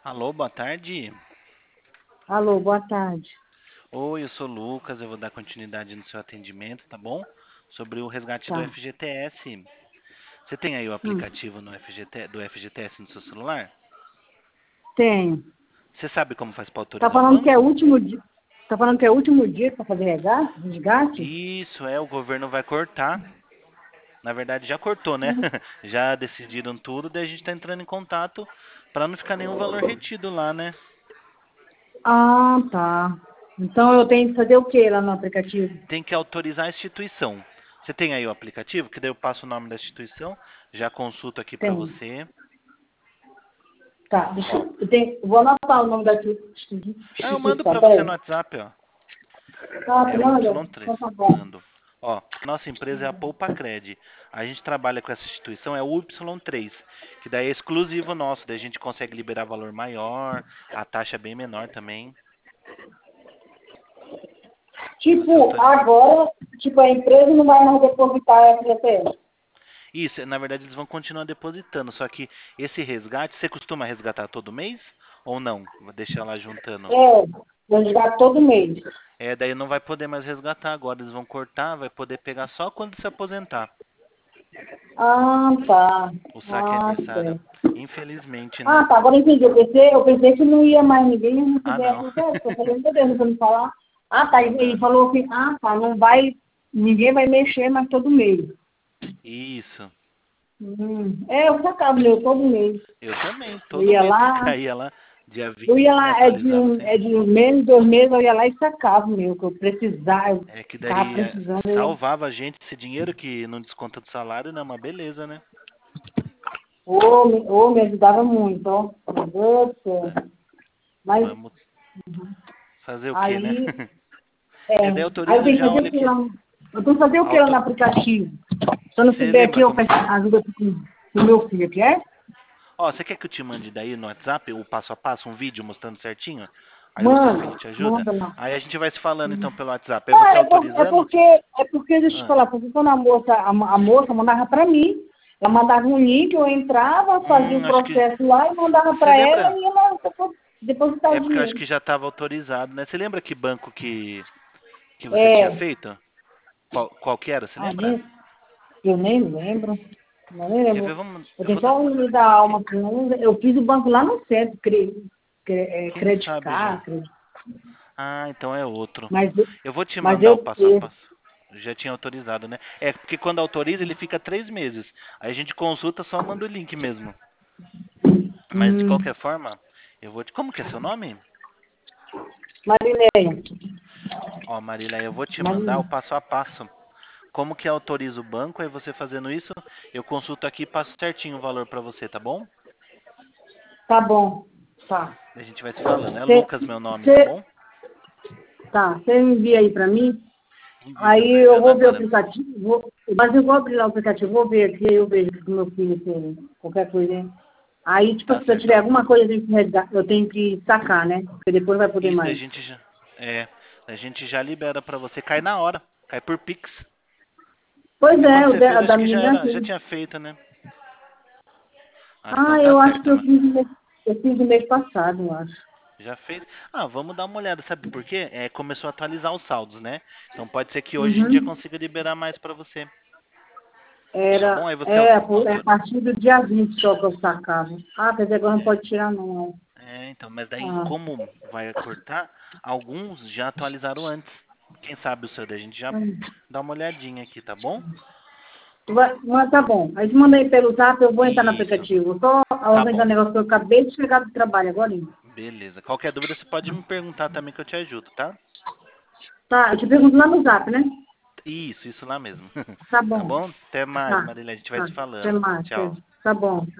Alô, boa tarde. Alô, boa tarde. Oi, eu sou o Lucas, eu vou dar continuidade no seu atendimento, tá bom? Sobre o resgate do Tá. FGTS. Você tem aí o Hum, aplicativo do FGTS no seu celular? tenho. Você sabe como faz para Tá autorizar o falando que é o banco? último dia. Tá falando que é o último dia para fazer resgate? Isso, o governo vai cortar. Na verdade, já cortou, né? Hum. Já decidiram tudo, daí a gente tá entrando em contato para não ficar nenhum valor retido lá, né? Ah, tá. Então eu tenho que fazer o que lá no aplicativo? Tem que autorizar a instituição. Você tem aí o aplicativo? Que daí eu passo o nome da instituição, já consulto aqui para Tem. você. Tá, Ó, eu vou anotar o nome da eu mando instituição. pra você Peraí. no WhatsApp, ó. Ah, É tu o manda? Y3. Então tá bom. Mando. Ó, nossa empresa é a Poupacred. A gente trabalha com essa instituição, é o Y3, que daí é exclusivo nosso, daí a gente consegue liberar valor maior, a taxa é bem menor também. Se você Tipo, autoriza. agora, tipo, a empresa não vai mais depositar a FGTS. Isso, na verdade eles vão continuar depositando, só que esse resgate, você costuma resgatar todo mês ou não? Vou deixar lá juntando. É, vou jogar todo mês. Daí não vai poder mais resgatar agora, eles vão cortar, vai poder pegar só quando se aposentar. Ah, tá. O saque é Ah, emissário. certo. Infelizmente, né? Ah, tá, agora eu entendi. Eu pensei que não ia mais ninguém Ah, receber não. essa festa. Eu falei, meu Deus, não vou me falar. Ah, tá, ele Não. falou assim, ah, tá, não vai, ninguém vai mexer mais todo mês. Isso. Eu sacava meu todo mês. Eu também. Eu Todo ia mês que lá, caía lá, dia eu 20, ia né? lá, Atualizava é sempre. de um mês, 2 meses, eu ia lá e sacava o meu, que eu precisava, eu É que ficava daí precisando. salvava a gente esse dinheiro que não desconta do salário, né? Uma beleza, né? Me ajudava muito, ó. Meu Deus do céu. É, Mas vamos fazer o quê, né? aí, Daí aí eu autorizo tenho que já, fazer olha o que aqui. lá? Eu tenho que fazer o que lá no Auto... aplicativo? Se eu não Você souber aqui, lembra eu como. peço ajuda com o meu filho, que é? Ó, você quer que eu te mande daí no WhatsApp o passo a passo, um vídeo mostrando certinho? Aí o seu filho Manda, te ajuda? manda lá. Aí a gente vai se falando então pelo WhatsApp. Aí você Ah, autorizando. é porque, deixa eu te Ah, falar, porque quando a moça mandava pra mim, ela mandava um link, eu entrava, fazia o acho que. processo lá e mandava Você pra ela lembra? e ela depositar É o porque eu acho dinheiro. que já estava autorizado, né? Você lembra que banco que você tinha É, feito? Qual que era? Você ah, lembra? eu nem lembro. Não Quer ver? lembro. Eu Eu tenho vou dar só uma o nome olhada da aqui. alma, que eu fiz o banco lá no centro, Quem sabe já. creditar, Ah, então é outro. mas, Eu vou te mas mandar o eu, passo a eu, passo. Eu já tinha autorizado, né? É porque quando autoriza ele fica 3 meses. Aí a gente consulta, só manda o link mesmo. Mas de hum, qualquer forma, eu vou te. Como que é seu nome? Marileia, Ó, Marília, eu vou te mandar o Marileia, passo a passo. Como que autoriza o banco? Aí você fazendo isso, eu consulto aqui e passo certinho o valor pra você, tá bom? tá bom, tá. A gente vai se falando. É Cê, Lucas meu nome, tá cê, bom? tá, você envia aí pra mim, Envio, já aí tô eu enviando vou ver o agora. aplicativo, mas eu vou abrir lá o aplicativo, vou ver aqui, aí eu vejo com meu filho, qualquer coisa, hein? Aí, tipo, Tá se eu certo. tiver alguma coisa eu tenho que sacar, né? Porque depois não vai poder Isso daí mais. a gente já libera pra você. Cai na hora. Cai por Pix. Pois É é, quando você fez, a acho da que menina já assim. tinha feito, né? Ah, então Ah, tá eu acho que certo, mano. eu fiz no mês passado, eu acho. Já fez? Ah, vamos dar uma olhada, sabe por quê? Começou a atualizar os saldos, né? Então pode ser que hoje a gente já Uhum. consiga liberar mais pra você. Tá bom? Era, Aí você é, é a partir do dia 20 só que eu sacava. Ah, quer dizer, agora não é, pode tirar não. então, mas daí Ah, como vai cortar, alguns já atualizaram antes. Quem sabe o seu daí a gente já hum. dá uma olhadinha aqui, tá bom? Mas tá bom. Aí manda aí pelo zap, eu vou entrar no Isso. aplicativo. Eu só Tá organizar o bom. negócio que eu acabei de chegar do trabalho agora. Beleza. Qualquer dúvida você pode me perguntar também que eu te ajudo, tá? Tá, eu te pergunto lá no zap, né? Isso lá mesmo. Tá Tá bom. bom? Até mais, Tá, Marília. A gente vai tá. se Até falando. mais. Tchau. Tá bom.